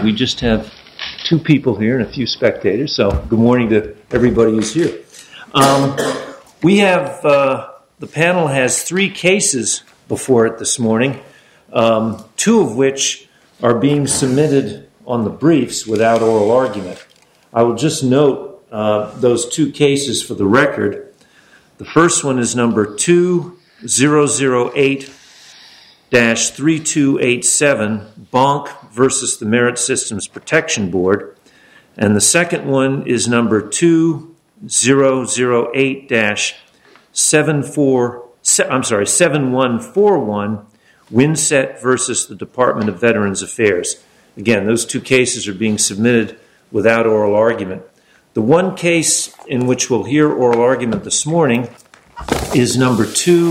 We just have two people here and a few spectators, so good morning to everybody who's here. We have, the panel has three cases before it this morning, two of which are being submitted on the briefs without oral argument. I will just note those two cases for the record. The first one is number 2008-3287, Bonk versus the Merit Systems Protection Board. And the second one is number 7141, Winset versus the Department of Veterans Affairs. Again, those two cases are being submitted without oral argument. The one case in which we'll hear oral argument this morning is number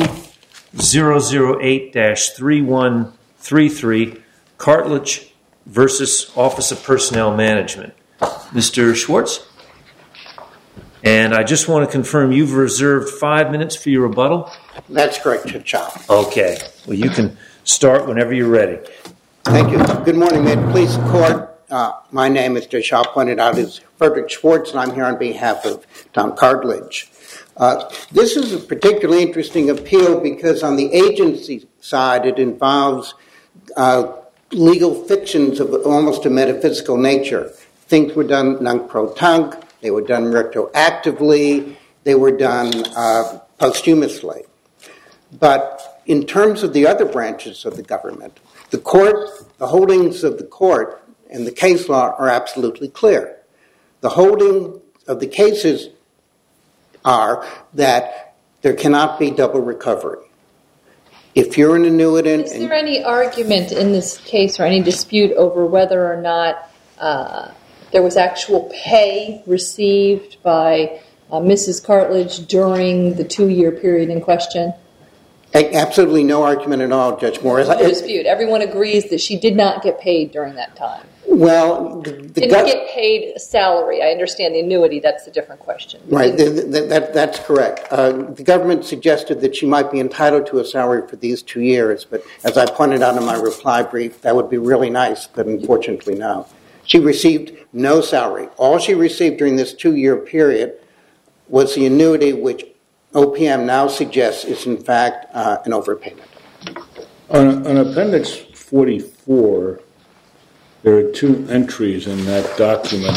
2008-3133, Cartledge versus Office of Personnel Management. Mr. Schwartz? And I just want to confirm you've reserved 5 minutes for your rebuttal? That's correct, Judge Shaw. Okay. Well, you can start whenever you're ready. Thank you. Good morning, May it please the Court. My name, as Judge Shaw pointed out, is Frederick Schwartz, and I'm here on behalf of Tom Cartledge. This is a particularly interesting appeal because on the agency side, it involves legal fictions of almost a metaphysical nature. Things were done non-pro-tunc, they were done retroactively, they were done posthumously. But in terms of the other branches of the government, the court, the holdings of the court and the case law are absolutely clear. The holding of the cases are that there cannot be double recovery. If you're an annuitant... Is there any argument in this case or any dispute over whether or not there was actual pay received by Mrs. Cartledge during the 2-year period in question? Absolutely no argument at all, Judge Morris. No dispute. Everyone agrees that she did not get paid during that time. Well, didn't get paid a salary. I understand the annuity. That's a different question. Right. That's correct. The government suggested that she might be entitled to a salary for these 2 years, but as I pointed out in my reply brief, that would be really nice, but unfortunately no. She received no salary. All she received during this 2-year period was the annuity, which OPM now suggests is in fact an overpayment. On Appendix 44, there are two entries in that document.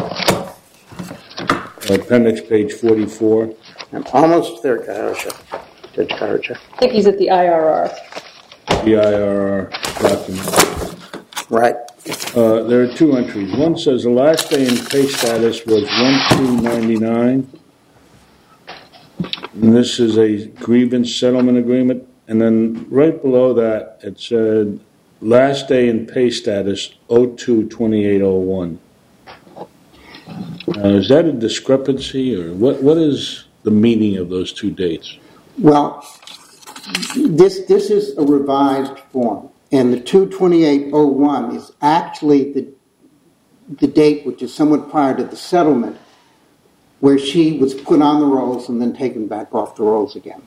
Appendix page 44. I'm almost there, Judge Carter. I think he's at the IRR. The IRR document. Right. There are two entries. One says the last day in pay status was 1/2/99. And this is a grievance settlement agreement. And then right below that, it said last day in pay status 02/28/01. Is that a discrepancy, or what is the meaning of those two dates? Well, this is a revised form, and the 02/28/01 is actually the date which is somewhat prior to the settlement, where she was put on the rolls and then taken back off the rolls again.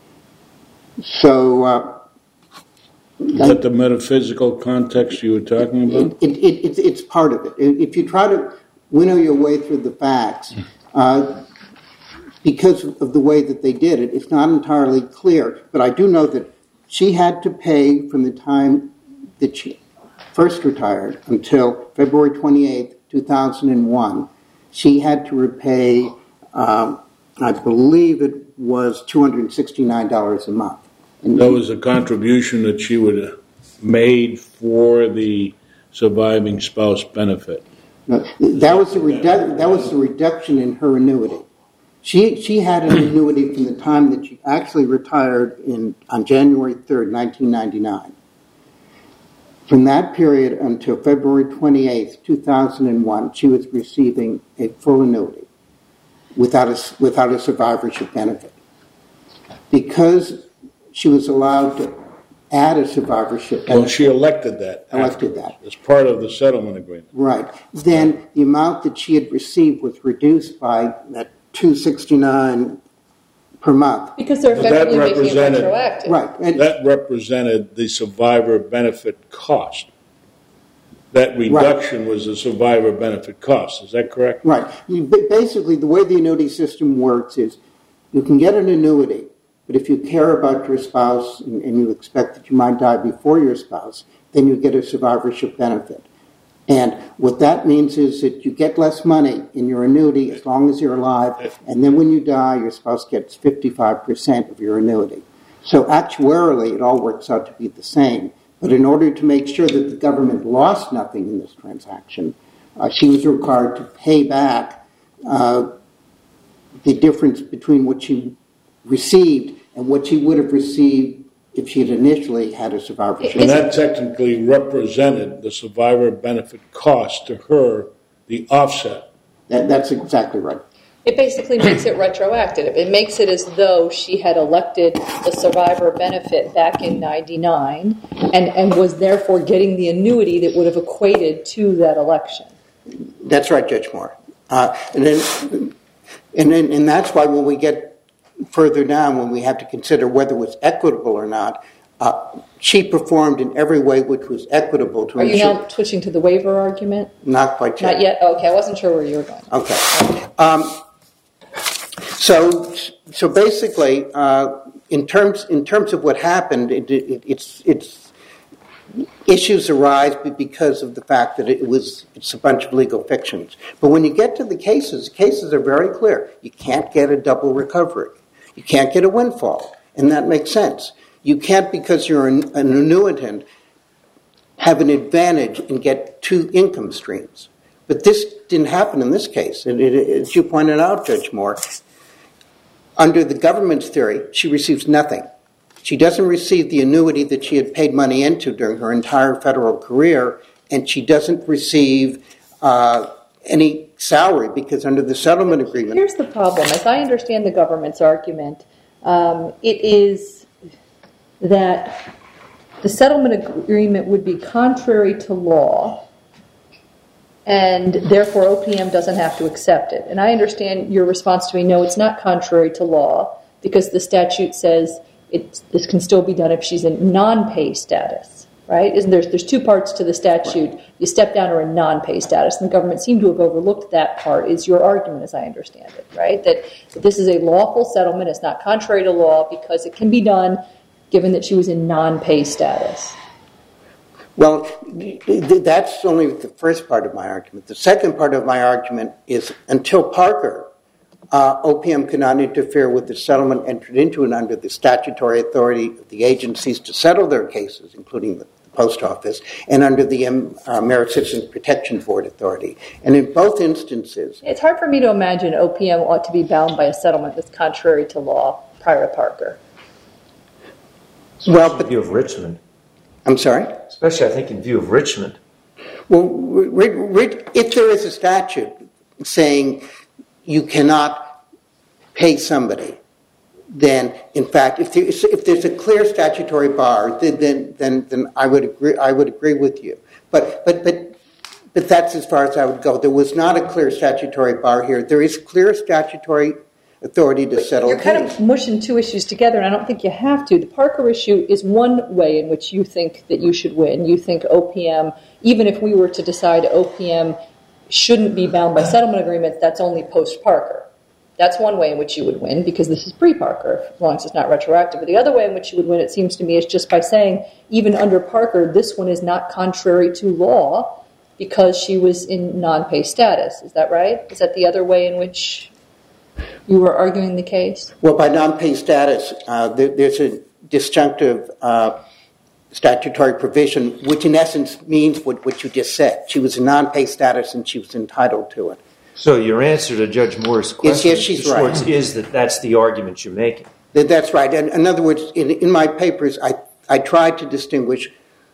So... is that the metaphysical context you were talking about? It's part of it. If you try to winnow your way through the facts, because of the way that they did it, it's not entirely clear. But I do know that she had to pay from the time that she first retired until February 28th, 2001. She had to repay, I believe it was $269 a month. And that was a contribution that she would have made for the surviving spouse benefit. That was the reduction in her annuity. She had an annuity from the time that she actually retired on January 3rd, 1999. From that period until February 28th, 2001, she was receiving a full annuity without a survivorship benefit. Because she was allowed to add a survivorship benefit. Well, she elected that. As part of the settlement agreement. Right. Then the amount that she had received was reduced by that $269 per month. Because they're effectively making it retroactive. Right. That represented the survivor benefit cost. that reduction was a survivor benefit cost. Is that correct? Right. Basically, the way the annuity system works is you can get an annuity, but if you care about your spouse and you expect that you might die before your spouse, then you get a survivorship benefit. And what that means is that you get less money in your annuity as long as you're alive, and then when you die, your spouse gets 55% of your annuity. So actuarially, it all works out to be the same. But in order to make sure that the government lost nothing in this transaction, she was required to pay back the difference between what she received and what she would have received if she had initially had a survivorship. And that technically represented the survivor benefit cost to her, the offset. That's exactly right. It basically makes it retroactive. It makes it as though she had elected the survivor benefit back in 99 and was therefore getting the annuity that would have equated to that election. That's right, Judge Moore. And that's why when we get further down, when we have to consider whether it was equitable or not, she performed in every way which was equitable to ensure. Are you now switching to the waiver argument? Not quite yet. Not yet? Okay, I wasn't sure where you were going. Okay. So basically, in terms of what happened, it's issues arise because of the fact that it's a bunch of legal fictions. But when you get to the cases are very clear. You can't get a double recovery. You can't get a windfall, and that makes sense. You can't, because you're an annuitant, have an advantage and get two income streams. But this didn't happen in this case. And as you pointed out, Judge Moore, under the government's theory, she receives nothing. She doesn't receive the annuity that she had paid money into during her entire federal career, and she doesn't receive any salary because under the settlement agreement... Here's the problem. As I understand the government's argument, it is that the settlement agreement would be contrary to law, and therefore OPM doesn't have to accept it. And I understand your response to me, no, it's not contrary to law, because the statute says this can still be done if she's in non-pay status, right? There's two parts to the statute. You step down or in non-pay status, and the government seemed to have overlooked that part, is your argument, as I understand it, right? That this is a lawful settlement, it's not contrary to law, because it can be done given that she was in non-pay status. Well, that's only the first part of my argument. The second part of my argument is until Parker, OPM could not interfere with the settlement entered into and under the statutory authority of the agencies to settle their cases, including the post office, and under the Merit Citizens Protection Board authority. And in both instances... It's hard for me to imagine OPM ought to be bound by a settlement that's contrary to law prior to Parker. Well, in view of Richmond. I'm sorry? Especially, I think, in view of Richmond. Well, if there is a statute saying you cannot pay somebody, then, in fact, if there's a clear statutory bar, then I would agree with you. But that's as far as I would go. There was not a clear statutory bar here. There is clear statutory authority to settle. You're kind of mushing two issues together, and I don't think you have to. The Parker issue is one way in which you think that you should win. You think OPM, even if we were to decide OPM shouldn't be bound by settlement agreements, that's only post-Parker. That's one way in which you would win, because this is pre-Parker, as long as it's not retroactive. But the other way in which you would win, it seems to me, is just by saying, even under Parker, this one is not contrary to law because she was in non-pay status. Is that right? Is that the other way in which you were arguing the case? Well, by non-pay status, there's a disjunctive statutory provision, which in essence means what you just said. She was in non-pay status and she was entitled to it. So your answer to Judge Moore's question, yes, she's right, is that that's the argument you're making. That's right. And in other words, in my papers, I tried to distinguish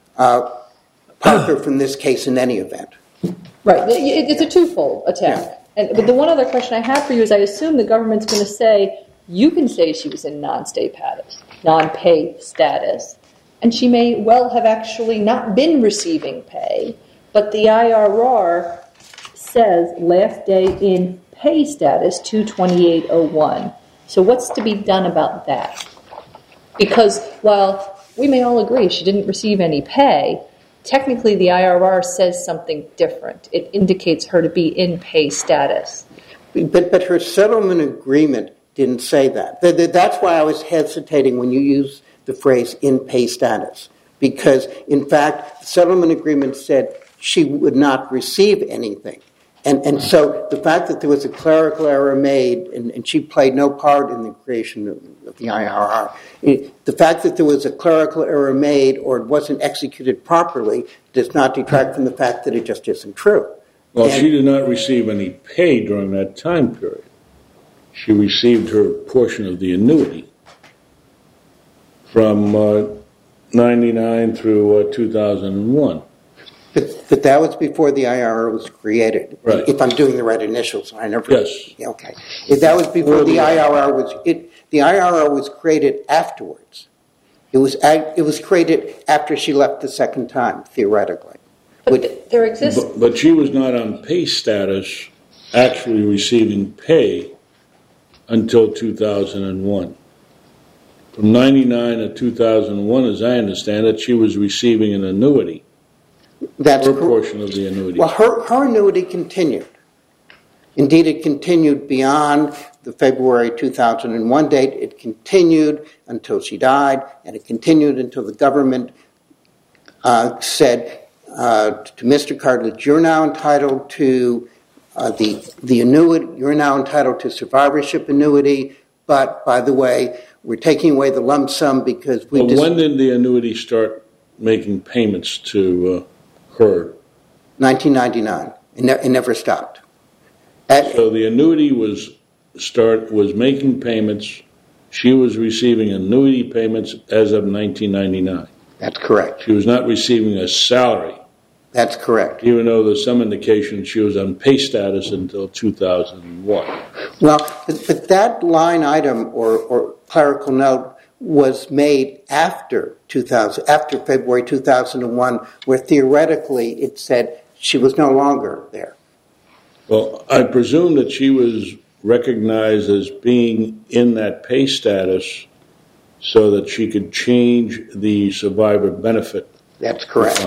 Parker from this case in any event. Right. It's a twofold attack. Yeah. But the one other question I have for you is, I assume the government's going to say, you can say she was in non-pay status, and she may well have actually not been receiving pay, but the IRR says last day in pay status 2/28/01. So what's to be done about that? Because while we may all agree she didn't receive any pay, technically the IRR says something different. It indicates her to be in pay status. But her settlement agreement didn't say that. That's why I was hesitating when you use the phrase in pay status. Because, in fact, the settlement agreement said she would not receive anything. And so the fact that there was a clerical error made and she played no part in the creation of the IRR, the fact that there was a clerical error made or it wasn't executed properly does not detract from the fact that it just isn't true. Well, she did not receive any pay during that time period. She received her portion of the annuity from 99 through 2001. But that was before the IRR was created. Right. If I'm doing the right initials, I never. Yes. Okay. If that was before the IRR was, the IRR was created afterwards. It was created after she left the second time, theoretically. But there exists. But she was not on pay status, actually receiving pay until 2001. From 99 to 2001, as I understand it, she was receiving an annuity. That's her portion of the annuity. Well, her annuity continued. Indeed, it continued beyond the February 2001 date. It continued until she died, and it continued until the government said to Mr. Cartledge, you're now entitled to the annuity, you're now entitled to survivorship annuity, but, by the way, we're taking away the lump sum because we... Well, when did the annuity start making payments to her? 1999. It never stopped. So the annuity was making payments. She was receiving annuity payments as of 1999. That's correct. She was not receiving a salary. That's correct. Even though there's some indication she was on pay status until 2001. Well, but that line item or clerical note was made after February 2001, where theoretically it said she was no longer there. Well, I presume that she was recognized as being in that pay status so that she could change the survivor benefit. That's correct.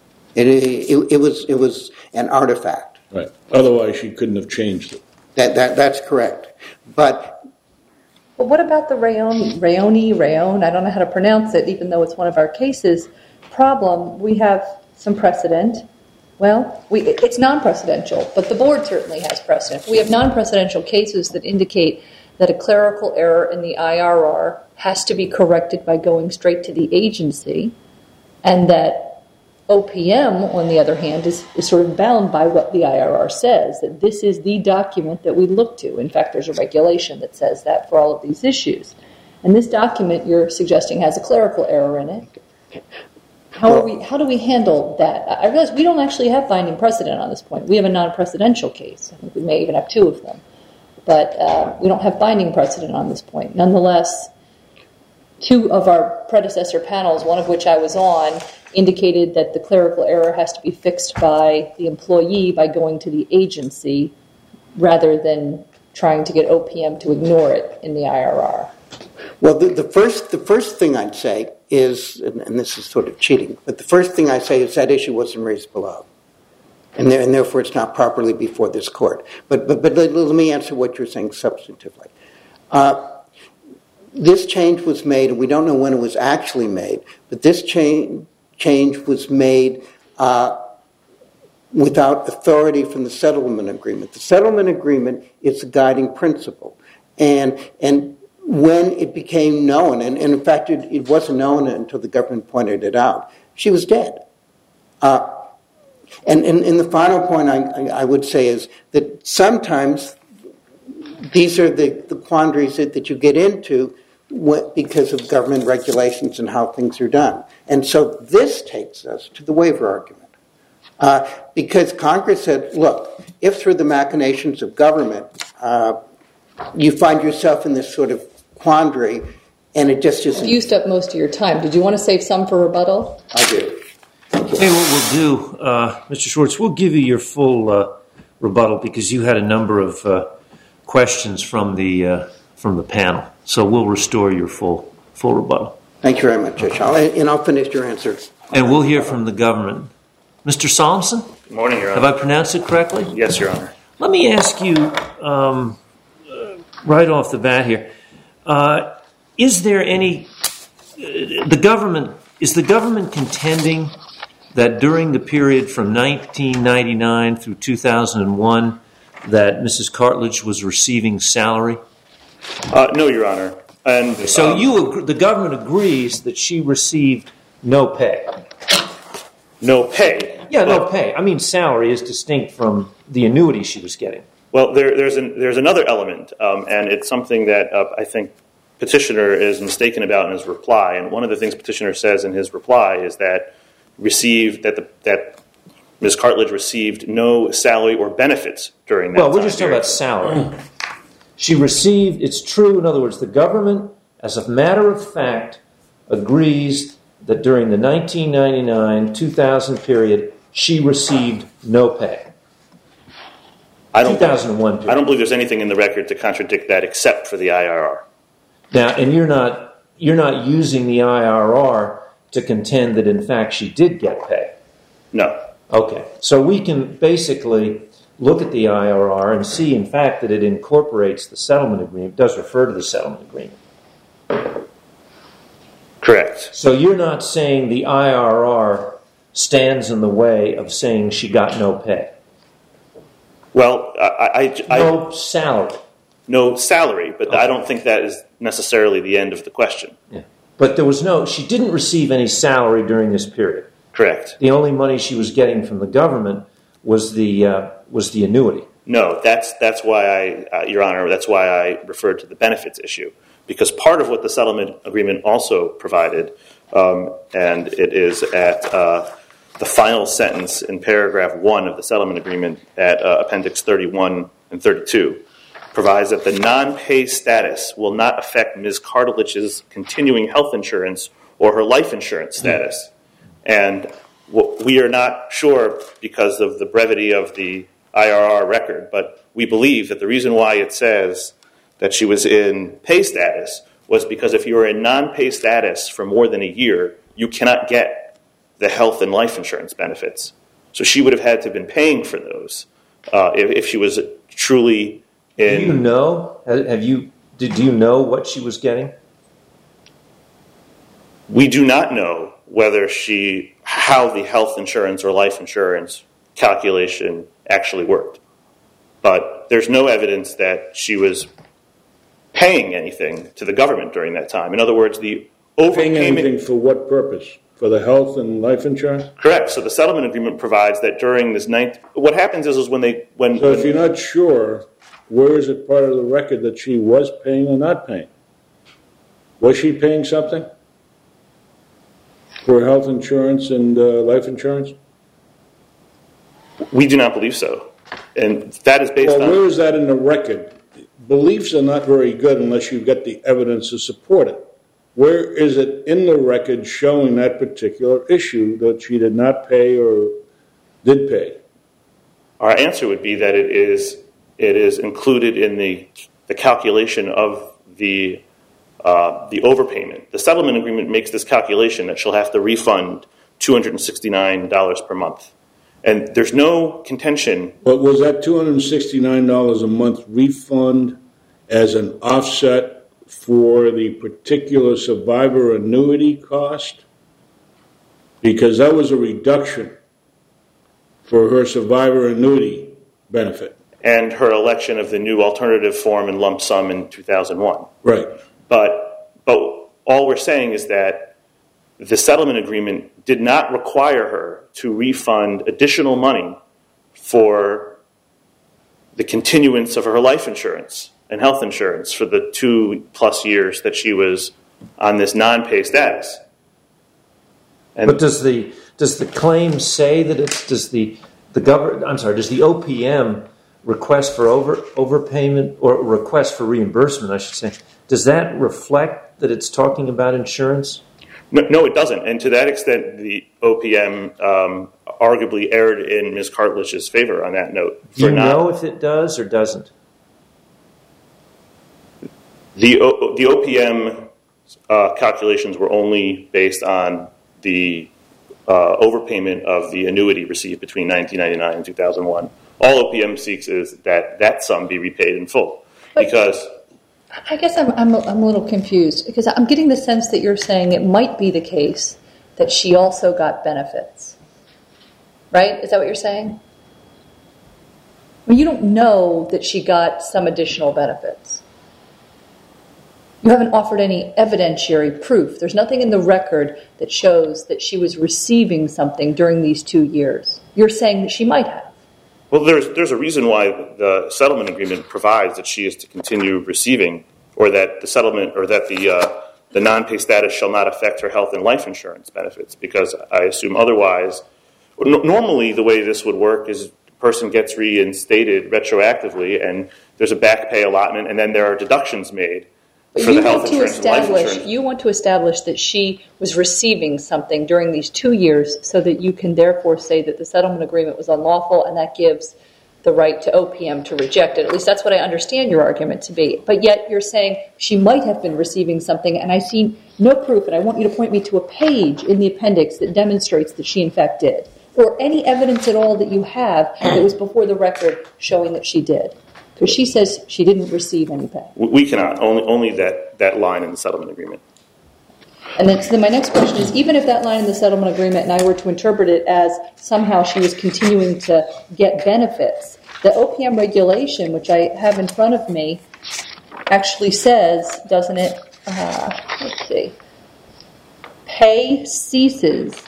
It was an artifact. Right. Otherwise, she couldn't have changed it. That's correct. But what about the Rayone, I don't know how to pronounce it, even though it's one of our cases, problem? We have some precedent. Well, it's non-precedential, but the board certainly has precedent. We have non-precedential cases that indicate that a clerical error in the IRR has to be corrected by going straight to the agency, and that OPM, on the other hand, is sort of bound by what the IRR says, that this is the document that we look to. In fact, there's a regulation that says that for all of these issues. And this document you're suggesting has a clerical error in it. How do we handle that? I realize we don't actually have binding precedent on this point. We have a non-precedential case. I think we may even have two of them. But we don't have binding precedent on this point. Nonetheless, two of our predecessor panels, one of which I was on, indicated that the clerical error has to be fixed by the employee by going to the agency rather than trying to get OPM to ignore it in the IRR. Well, the first thing I'd say is, and this is sort of cheating, but the first thing I say is that issue wasn't raised below. And therefore it's not properly before this court. But let me answer what you're saying substantively. This change was made, and we don't know when it was actually made, but this change was made without authority from the settlement agreement. The settlement agreement is the guiding principle. And when it became known, and in fact it wasn't known until the government pointed it out, she was dead. And the final point I would say is that sometimes these are the quandaries that you get into because of government regulations and how things are done. And so this takes us to the waiver argument. Because Congress said, look, if through the machinations of government you find yourself in this sort of quandary and it just isn't... You've used up most of your time. Did you want to save some for rebuttal? I do. Hey, what we'll do, Mr. Schwartz, we'll give you your full rebuttal because you had a number of questions from the panel. So we'll restore your full rebuttal. Thank you very much, Judge. And I'll finish your answers And we'll hear from the government. Mr. Solomson? Good morning, Your Honor. Have I pronounced it correctly? Yes, Your Honor. Let me ask you right off the bat here. Is there any... Is the government contending that during the period from 1999 through 2001 that Mrs. Cartledge was receiving salary? No, Your Honor. And so the government agrees that she received no pay? No pay? Yeah, no pay. I mean, salary is distinct from the annuity she was getting. Well, there's another element, and it's something that I think Petitioner is mistaken about in his reply. And one of the things Petitioner says in his reply is that that Ms. Cartledge received no salary or benefits during that time. Well, we're just talking about salary. She received, it's true, in other words, the government, as a matter of fact, agrees that during the 1999-2000 period, she received no pay. 2001 period. I don't believe there's anything in the record to contradict that except for the IRR. Now, and you're not using the IRR to contend that, in fact, she did get pay? No. Okay. So we can basically look at the IRR and see, in fact, that it incorporates the settlement agreement, does refer to the settlement agreement. Correct. So you're not saying the IRR stands in the way of saying she got no pay? Well, no salary. No salary, but okay. I don't think that is necessarily the end of the question. Yeah. But she didn't receive any salary during this period. Correct. The only money she was getting from the government was the annuity. No, that's why Your Honor, that's why I referred to the benefits issue. Because part of what the settlement agreement also provided, and it is at the final sentence in paragraph 1 of the settlement agreement at appendix 31 and 32, provides that the non-pay status will not affect Ms. Cartledge's continuing health insurance or her life insurance status. And we are not sure because of the brevity of the IRR record, but we believe that the reason why it says that she was in pay status was because if you were in non-pay status for more than a year, you cannot get the health and life insurance benefits. So she would have had to have been paying for those if she was truly in... Do you know? Did you know what she was getting? We do not know how the health insurance or life insurance calculation actually worked. But there's no evidence that she was paying anything to the government during that time. In other words, the overpayment... Paying anything for what purpose? For the health and life insurance? Correct. So the settlement agreement provides that during this what happens is when So if you're not sure, where is it part of the record that she was paying or not paying? Was she paying something for health insurance and life insurance? We do not believe so. And that is based on... Well, where is that in the record? Beliefs are not very good unless you've got the evidence to support it. Where is it in the record showing that particular issue that she did not pay or did pay? Our answer would be that it is included in the calculation of the overpayment. The settlement agreement makes this calculation that she'll have to refund $269 per month. And there's no contention... But was that $269 a month refund as an offset for the particular survivor annuity cost? Because that was a reduction for her survivor annuity benefit. And her election of the new alternative form and lump sum in 2001. Right. But all we're saying is that the settlement agreement did not require her to refund additional money for the continuance of her life insurance and health insurance for the 2+ years that she was on this non-pay status. But does the claim say that does the OPM request for overpayment or request for reimbursement, I should say, does that reflect that it's talking about insurance? No, it doesn't. And to that extent, the OPM arguably erred in Ms. Cartledge's favor on that note. Do you know if it does or doesn't? The OPM calculations were only based on the overpayment of the annuity received between 1999 and 2001. All OPM seeks is that that sum be repaid in full. Because I guess I'm a little confused because I'm getting the sense that you're saying it might be the case that she also got benefits. Right? Is that what you're saying? I mean, you don't know that she got some additional benefits. You haven't offered any evidentiary proof. There's nothing in the record that shows that she was receiving something during these 2 years. You're saying that she might have. Well, there's a reason why the settlement agreement provides that she is to continue receiving, or that the settlement, or that the non-pay status shall not affect her health and life insurance benefits. Because I assume otherwise, normally the way this would work is the person gets reinstated retroactively, and there's a back pay allotment, and then there are deductions made for the health insurance and life insurance. You want to establish that she was receiving something during these 2 years so that you can therefore say that the settlement agreement was unlawful, and that gives the right to OPM to reject it. At least that's what I understand your argument to be. But yet you're saying she might have been receiving something, and I see no proof, and I want you to point me to a page in the appendix that demonstrates that she in fact did, or any evidence at all that you have that was before the record showing that she did. Because she says she didn't receive any pay. We cannot. Only that line in the settlement agreement. And then my next question is, even if that line in the settlement agreement and I were to interpret it as somehow she was continuing to get benefits, the OPM regulation, which I have in front of me, actually says, doesn't it, let's see, pay ceases.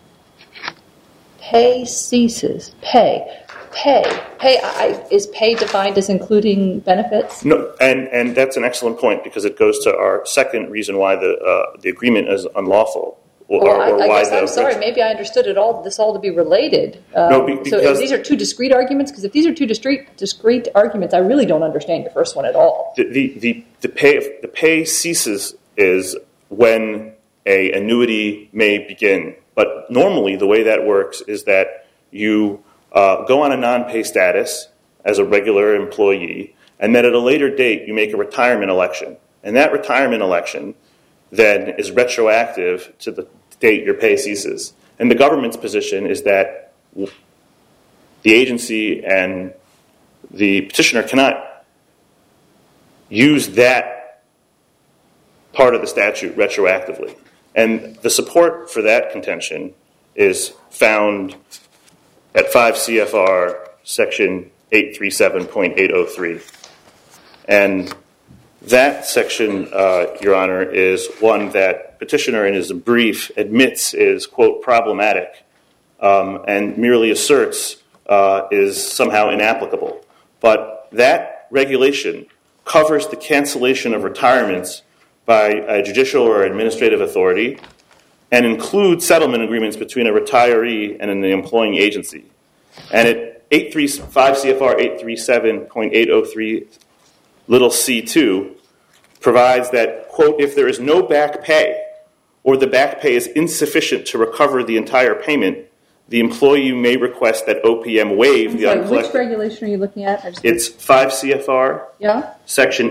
Is pay defined as including benefits? No, and that's an excellent point, because it goes to our second reason why the agreement is unlawful. I'm sorry. Maybe I understood this all to be related. Because so these are two discrete arguments. Because if these are two discrete arguments, I really don't understand your first one at all. The pay ceases is when a annuity may begin. But normally, the way that works is that you go on a non-pay status as a regular employee, and then at a later date, you make a retirement election. And that retirement election then is retroactive to the date your pay ceases. And the government's position is that the agency and the petitioner cannot use that part of the statute retroactively. And the support for that contention is found at 5 CFR section 837.803. And that section, Your Honor, is one that petitioner in his brief admits is, quote, problematic, and merely asserts is somehow inapplicable. But that regulation covers the cancellation of retirements by a judicial or administrative authority, and includes settlement agreements between a retiree and an employing agency. And at 5 CFR 837.803 little c2 provides that, quote, if there is no back pay, or the back pay is insufficient to recover the entire payment, the employee may request that OPM waive the uncollected. Which regulation are you looking at? It's 5 CFR section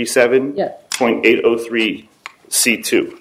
837.803 C2.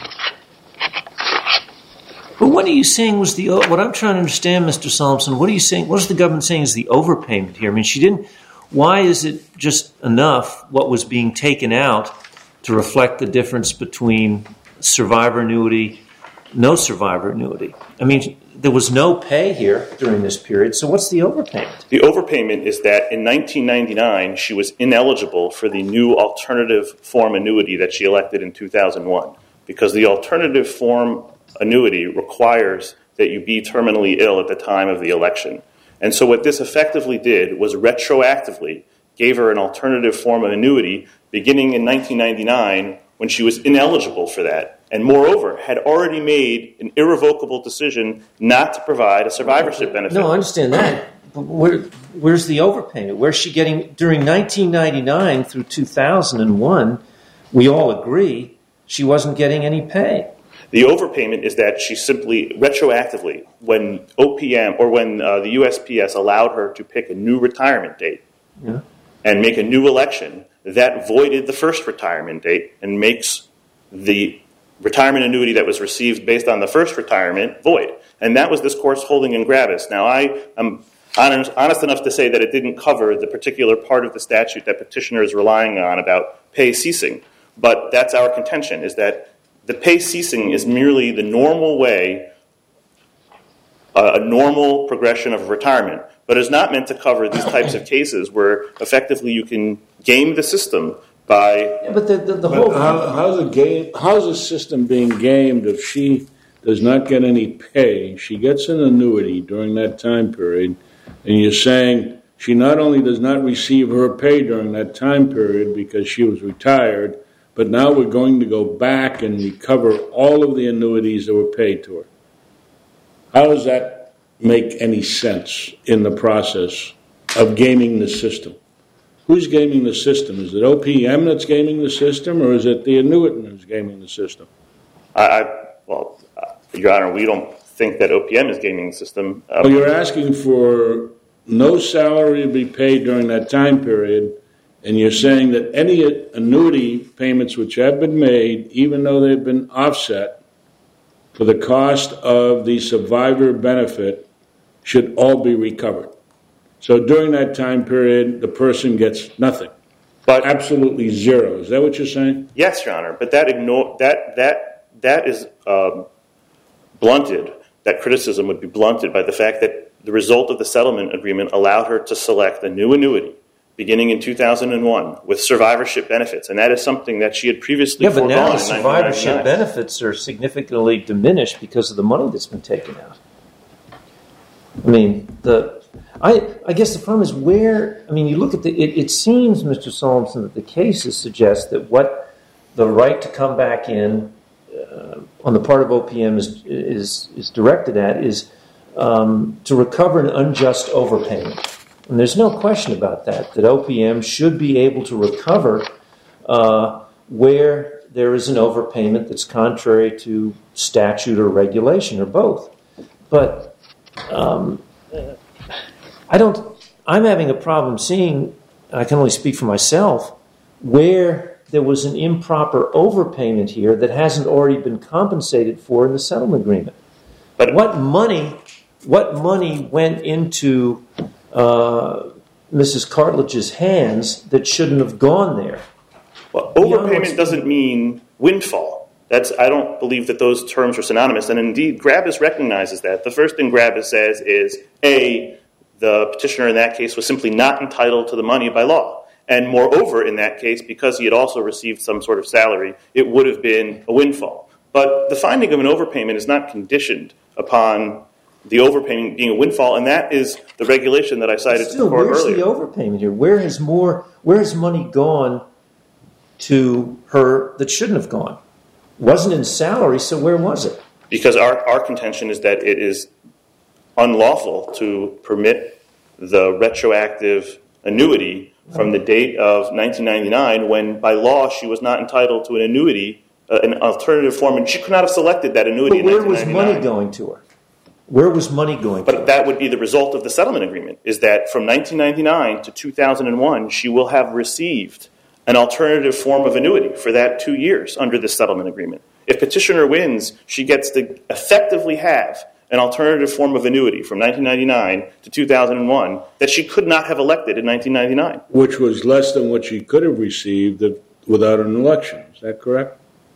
But what are you saying was what I'm trying to understand, Mr. Solomson, what are you saying, what is the government saying is the overpayment here? I mean, why is it just enough what was being taken out to reflect the difference between survivor annuity, no survivor annuity? I mean, there was no pay here during this period, so what's the overpayment? The overpayment is that in 1999, she was ineligible for the new alternative form annuity that she elected in 2001, because the alternative form annuity requires that you be terminally ill at the time of the election. And so what this effectively did was retroactively gave her an alternative form of annuity beginning in 1999 when she was ineligible for that, and moreover had already made an irrevocable decision not to provide a survivorship benefit. No, I understand that. But where's the overpayment? Where's she getting, during 1999 through 2001, we all agree she wasn't getting any pay. The overpayment is that she simply, retroactively, when OPM or when the USPS allowed her to pick a new retirement date and make a new election, that voided the first retirement date and makes the retirement annuity that was received based on the first retirement void. And that was this court's holding in Gravis. Now, I am honest enough to say that it didn't cover the particular part of the statute that petitioner is relying on about pay ceasing. But that's our contention, is that the pay ceasing is merely the normal way, a normal progression of retirement, but is not meant to cover these types of cases where effectively you can game the system by... Yeah, but the whole... How's the system being gamed if she does not get any pay? She gets an annuity during that time period, and you're saying she not only does not receive her pay during that time period because she was retired, but now we're going to go back and recover all of the annuities that were paid to her. How does that make any sense in the process of gaming the system? Who's gaming the system? Is it OPM that's gaming the system, or is it the annuitant who's gaming the system? Well, Your Honor, we don't think that OPM is gaming the system. Well, you're asking for no salary to be paid during that time period, and you're saying that any annuity payments which have been made, even though they've been offset for the cost of the survivor benefit, should all be recovered. So during that time period, the person gets nothing, but absolutely zero. Is that what you're saying? Yes, Your Honor, but that is blunted. That criticism would be blunted by the fact that the result of the settlement agreement allowed her to select a new annuity beginning in 2001 with survivorship benefits, and that is something that she had previously foregone in 1999. Yeah, but now the survivorship benefits are significantly diminished because of the money that's been taken out. I mean, I guess the problem is where, I mean, you look at it seems, Mr. Solomson, that the cases suggest that what the right to come back in on the part of OPM is directed at is to recover an unjust overpayment. And there's no question about that OPM should be able to recover where there is an overpayment that's contrary to statute or regulation or both. But I'm having a problem seeing, I can only speak for myself, where there was an improper overpayment here that hasn't already been compensated for in the settlement agreement. But what money went into Mrs. Cartledge's hands that shouldn't have gone there? Well, overpayment doesn't mean windfall. I don't believe that those terms are synonymous, and indeed Gravis recognizes that. The first thing Gravis says is, A, the petitioner in that case was simply not entitled to the money by law. And moreover, in that case, because he had also received some sort of salary, it would have been a windfall. But the finding of an overpayment is not conditioned upon the overpayment being a windfall, and that is the regulation that I cited to the court earlier. Where's the overpayment here? Where has money gone to her that shouldn't have gone? It wasn't in salary, so where was it? Because our contention is that it is unlawful to permit the retroactive annuity from the date of 1999 when, by law, she was not entitled to an annuity, an alternative form, and she could not have selected that annuity in 1999. But where was money going to her? Where was money going to her? But that would be the result of the settlement agreement, is that from 1999 to 2001, she will have received an alternative form of annuity for that 2 years under the settlement agreement. If petitioner wins, she gets to effectively have an alternative form of annuity from 1999 to 2001 that she could not have elected in 1999. Which was less than what she could have received without an election. Is that correct?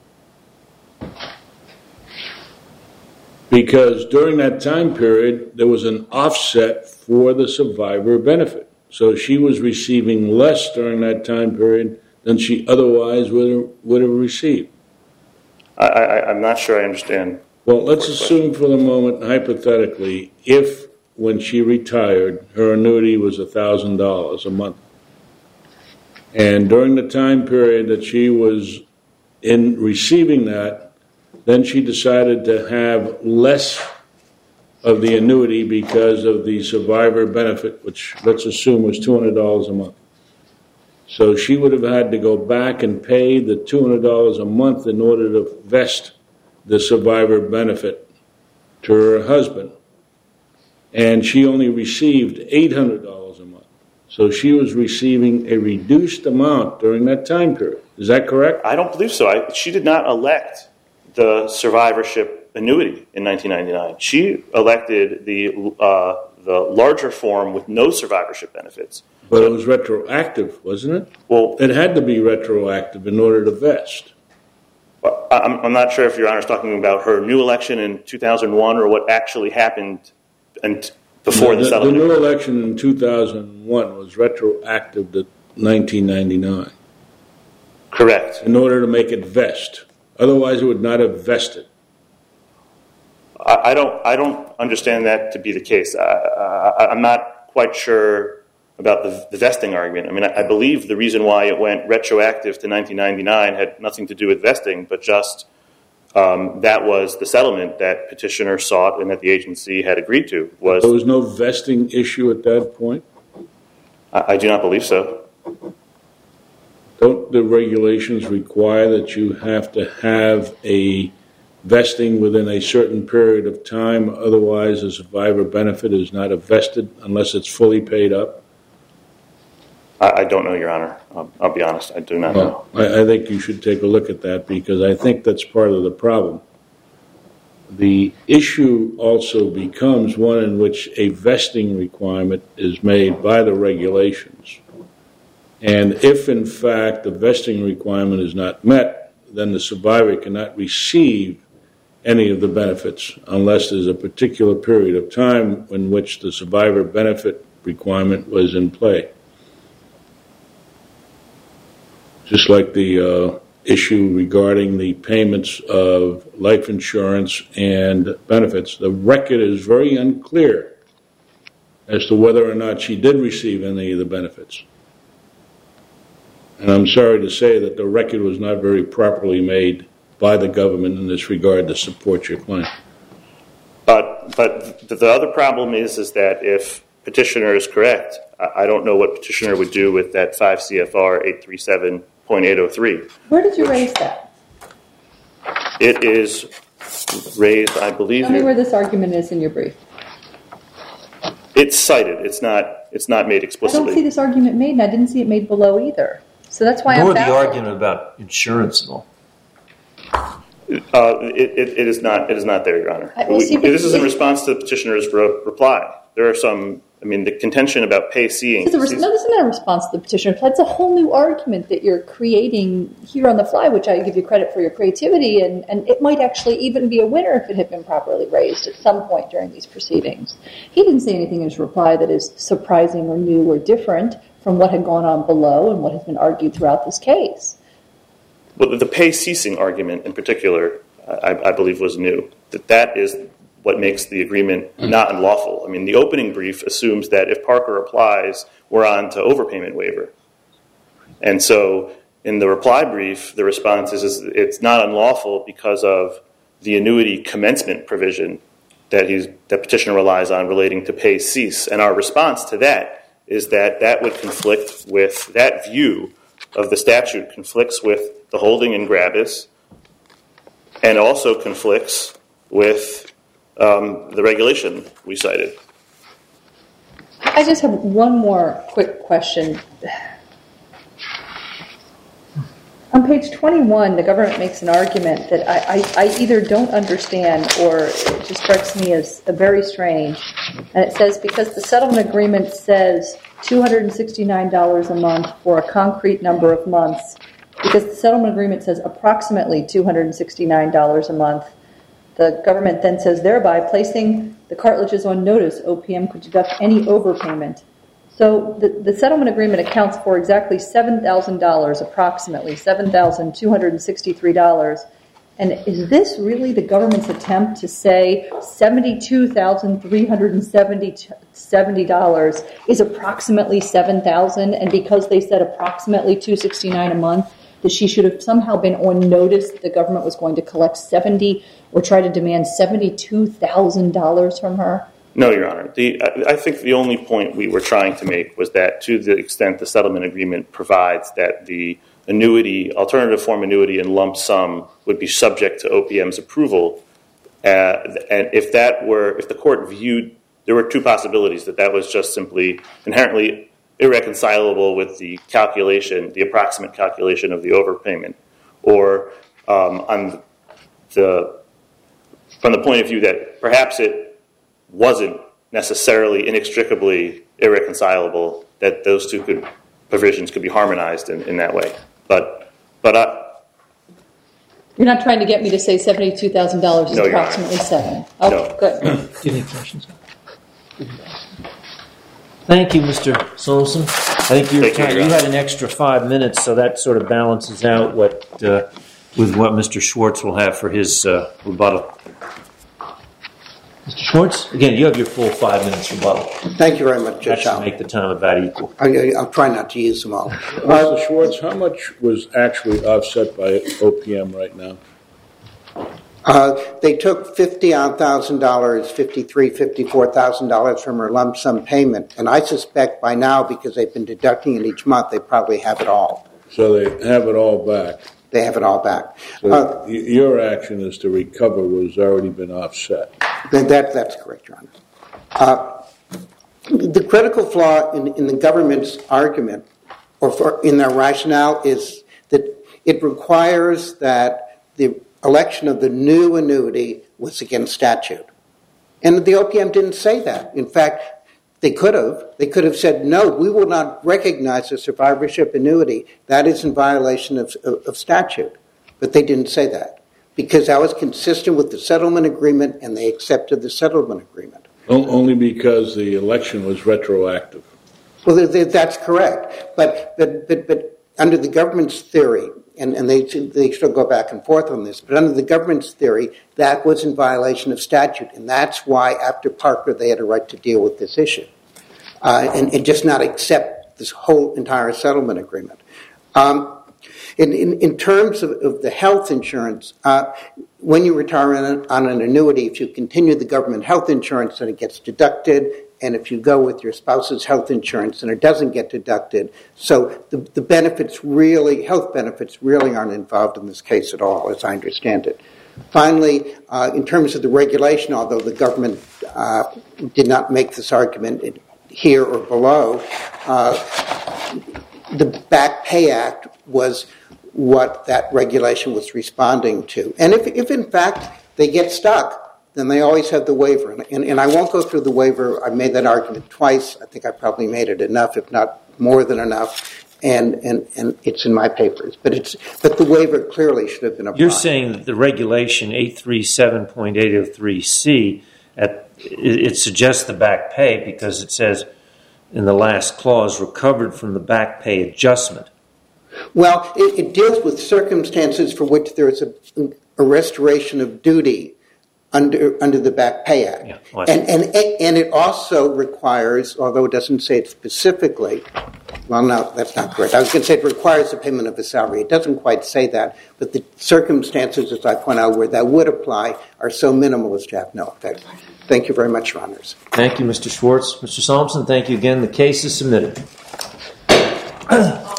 Because during that time period, there was an offset for the survivor benefit. So she was receiving less during that time period than she otherwise would have received. I'm not sure I understand. Well, let's assume for the moment, hypothetically, if when she retired, her annuity was $1,000 a month. And during the time period that she was in receiving that, then she decided to have less of the annuity because of the survivor benefit, which let's assume was $200 a month. So she would have had to go back and pay the $200 a month in order to vest the survivor benefit to her husband. And she only received $800 a month. So she was receiving a reduced amount during that time period. Is that correct? I don't believe so. She did not elect the survivorship annuity in 1999. She elected the larger form with no survivorship benefits. But it was retroactive, wasn't it? Well, it had to be retroactive in order to vest. I'm not sure if Your Honor is talking about her new election in 2001 or what actually happened before the settlement. The new election in 2001 was retroactive to 1999. Correct. In order to make it vest. Otherwise, it would not have vested. I don't understand that to be the case. I'm not quite sure about the vesting argument. I mean, I believe the reason why it went retroactive to 1999 had nothing to do with vesting, but just that was the settlement that petitioner sought and that the agency had agreed to. There was no vesting issue at that point? I do not believe so. Don't the regulations require that you have to have a vesting within a certain period of time? Otherwise, a survivor benefit is not vested unless it's fully paid up? I don't know, Your Honor. I'll be honest. I do not know. I think you should take a look at that because I think that's part of the problem. The issue also becomes one in which a vesting requirement is made by the regulations. And if, in fact, the vesting requirement is not met, then the survivor cannot receive any of the benefits unless there's a particular period of time in which the survivor benefit requirement was in play. Just like the issue regarding the payments of life insurance and benefits, the record is very unclear as to whether or not she did receive any of the benefits. And I'm sorry to say that the record was not very properly made by the government in this regard to support your claim. But the other problem is that if petitioner is correct, I don't know what petitioner would do with that 5 CFR 837.803. Where did you raise that? It is raised, I believe. Tell me where this argument is in your brief. It's cited. It's not made explicitly. I don't see this argument made, and I didn't see it made below either. So that's why I'm baffled. Nor the argument about insurance and all. It is not there, Your Honor. This is in response to the petitioner's reply. There are some. I mean, the contention about pay seeing. No, this is not a response to the petitioner. That's a whole new argument that you're creating here on the fly, which I give you credit for your creativity, and it might actually even be a winner if it had been properly raised at some point during these proceedings. He didn't say anything in his reply that is surprising or new or different from what had gone on below and what has been argued throughout this case. Well, the pay ceasing argument in particular, I believe, was new. That is what makes the agreement not unlawful. I mean, the opening brief assumes that if Parker applies, we're on to overpayment waiver. And so in the reply brief, the response is it's not unlawful because of the annuity commencement provision that petitioner relies on relating to pay cease. And our response to that is that would conflict with, that view of the statute conflicts with the holding in Gravis and also conflicts with the regulation we cited. I just have one more quick question. On page 21, the government makes an argument that I either don't understand or it just strikes me as very strange. And it says, because the settlement agreement says $269 a month for a concrete number of months, because the settlement agreement says approximately $269 a month, the government then says, thereby placing the cartilages on notice, OPM could deduct any overpayment. So the settlement agreement accounts for exactly $7,000, approximately $7,263. And is this really the government's attempt to say $72,370 is approximately $7,000, and because they said approximately $269 a month, that she should have somehow been on notice that the government was going to collect or try to demand $72,000 from her? No, Your Honor. I think the only point we were trying to make was that to the extent the settlement agreement provides that the annuity, alternative form annuity and lump sum would be subject to OPM's approval, and if the court viewed, there were two possibilities, that was just simply inherently irreconcilable with the calculation, the approximate calculation of the overpayment, or from the point of view that perhaps it wasn't necessarily inextricably irreconcilable, that those two provisions could be harmonized in that way. But you're not trying to get me to say $72,000 is approximately $7. Oh, No. good. Any questions? Thank you, Mr. Solomson. I think you had an extra 5 minutes, so that sort of balances out with what Mr. Schwartz will have for his rebuttal. Mr. Schwartz, again, you have your full 5 minutes rebuttal. Thank you very much, That Judge should Shaw. make the time about equal. I'll try not to use them all. Mr. Schwartz, how much was actually offset by OPM right now? They took $50,000, $54,000 from her lump sum payment, and I suspect by now, because they've been deducting it each month, they probably have it all. So they have it all back. They have it all back. So your action is to recover what has already been offset. That's correct, Your Honor. The critical flaw in the government's argument, or in their rationale, is that it requires that the election of the new annuity was against statute. And the OPM didn't say that. In fact, they could have. They could have said, no, we will not recognize a survivorship annuity. That is in violation of statute. But they didn't say that, because that was consistent with the settlement agreement, and they accepted the settlement agreement. Only because the election was retroactive. Well, that's correct. But under the government's theory, and they still go back and forth on this, but under the government's theory, that was in violation of statute, and that's why after Parker they had a right to deal with this issue and just not accept this whole entire settlement agreement. In terms of the health insurance, when you retire on an annuity, if you continue the government health insurance, then it gets deducted. And if you go with your spouse's health insurance, then it doesn't get deducted. So the benefits really, health benefits really aren't involved in this case at all, as I understand it. Finally, in terms of the regulation, although the government did not make this argument here or below, the Back Pay Act was what that regulation was responding to. And if in fact they get stuck, then they always have the waiver. And I won't go through the waiver. I made that argument twice. I think I probably made it enough, if not more than enough. And it's in my papers. But the waiver clearly should have been applied. You're saying that the regulation 837.803C, it suggests the back pay because it says in the last clause, recovered from the back pay adjustment. Well, it deals with circumstances for which there is a restoration of duty under the Back Pay Act. Yeah, well, and it also requires, although it doesn't say it specifically, well, no, that's not correct. I was going to say it requires the payment of a salary. It doesn't quite say that, but the circumstances, as I point out, where that would apply are so minimal as to have no effect. Thank you very much, Your Honors. Thank you, Mr. Schwartz. Mr. Solomson, thank you again. The case is submitted.